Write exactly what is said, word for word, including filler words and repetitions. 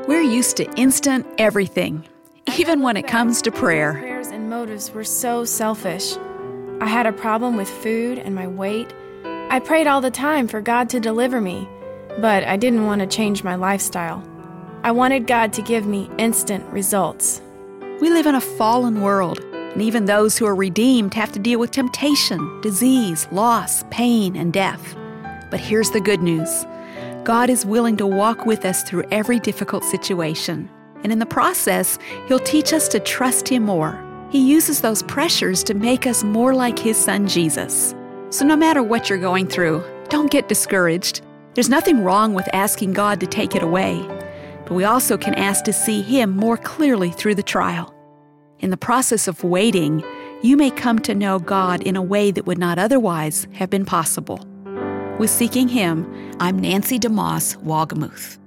We're used to instant everything, even when it comes to prayer. Prayers and motives were so selfish. I had a problem with food and my weight. I prayed all the time for God to deliver me, but I didn't want to change my lifestyle. I wanted God to give me instant results. We live in a fallen world, and even those who are redeemed have to deal with temptation, disease, loss, pain, and death. But here's the good news. God is willing to walk with us through every difficult situation. And in the process, He'll teach us to trust Him more. He uses those pressures to make us more like His Son, Jesus. So no matter what you're going through, don't get discouraged. There's nothing wrong with asking God to take it away. But we also can ask to see Him more clearly through the trial. In the process of waiting, you may come to know God in a way that would not otherwise have been possible. With Seeking Him, I'm Nancy DeMoss Wolgemuth.